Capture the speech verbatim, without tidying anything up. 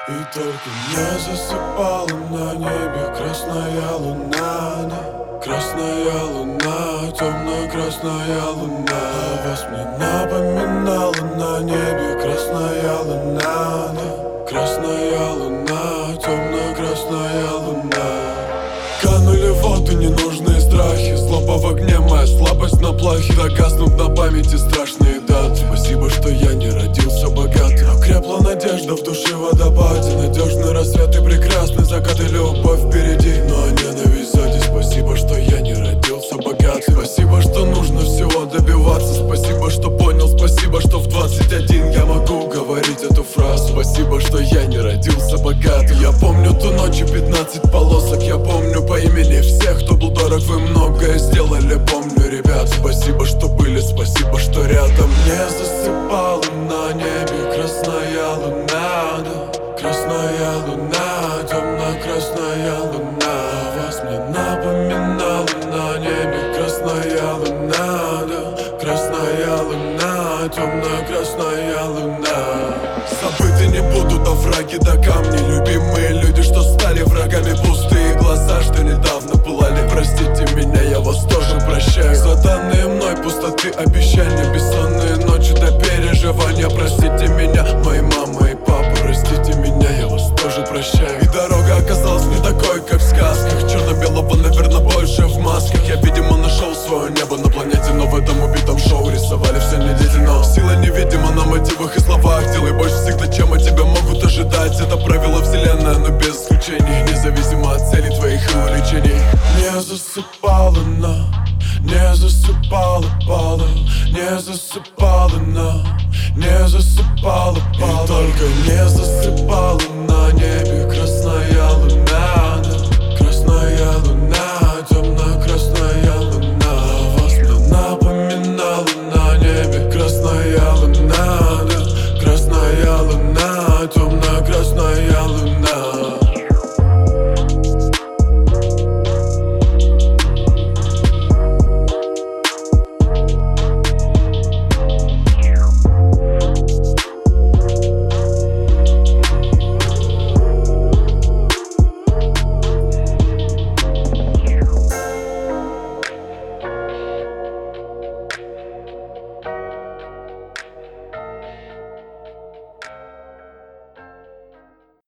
И только не засыпала на небе красная луна, да. Красная луна, темно-красная луна. А вас мне напоминала на небе красная луна, да. Красная луна, темно-красная луна. Канули в воду ненужные страхи, злоба в огне, моя слабость на плахе. Догаснут на памяти страшные даты. Спасибо, что я не родился богатым. Окрепла надежда в душе водопаде. Надежный рассвет и прекрасный закат, и любовь впереди, но ненависть сзади. Спасибо, что я не родился богатым. Спасибо, что нужно всего добиваться. Спасибо, что понял, спасибо, что в двадцать один я могу говорить эту фразу. Спасибо, что я не родился богатым. Я помню ту ночь и пятнадцать полосок. Я помню по имени всех, кто был дорог. Вы многое сделали, помню, ребят. Спасибо, что были, спасибо, что рядом. Не засыпала на небе красная луна, да. Красная луна, темно-красная луна. А вас мне напоминала на небе красная луна, да. Красная луна, темно-красная луна. Забыты не будут овраги до камни. Любимые люди, что стали врагами. Пустые глаза, что недавно пылали. Простите меня, я вас тоже прощаю. За данные мной пустоты обещания. Бессонные ночи до переживания. Простите меня, мои мама и папа. Простите меня, я вас тоже прощаю. И дорога оказалась не такой, как в сказках. Черно-белого, наверное, больше в масках. Я, видимо, нашел свое небо на планете. Но в этом убитом шоу рисовали все не дети. Но сила невидима на мотивах и словах. Делай больше всегда, чем от тебя могут ожидать. Это правило вселенная, но без исключений. Независимо от целей твоих и увлечений. Не засыпала на, не засыпала, пала. Не засыпала на, не засыпала, пала. И только не засыпала на небе